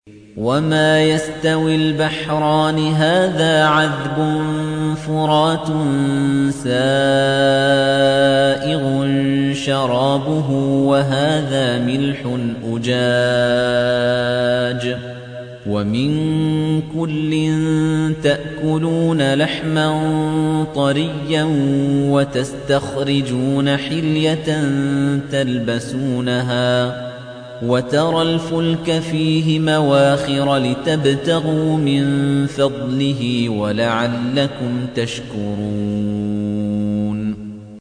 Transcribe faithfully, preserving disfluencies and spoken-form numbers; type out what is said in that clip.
وَمَا يَسْتَوِي الْبَحْرَانِ هَٰذَا عَذْبٌ فُرَاتٌ سَائِغٌ شَرَابُهُ وَهَٰذَا مِلْحٌ أُجَاجٌ وَمِن كُلٍّ تَأْكُلُونَ لَحْمًا طَرِيًّا وَتَسْتَخْرِجُونَ حِلْيَةً تَلْبَسُونَهَا وَتَرَى الْفُلْكَ فِيهِ مَوَاخِرَ لِتَبْتَغُوا مِن فَضْلِهِ وَلَعَلَّكُمْ تَشْكُرُونَ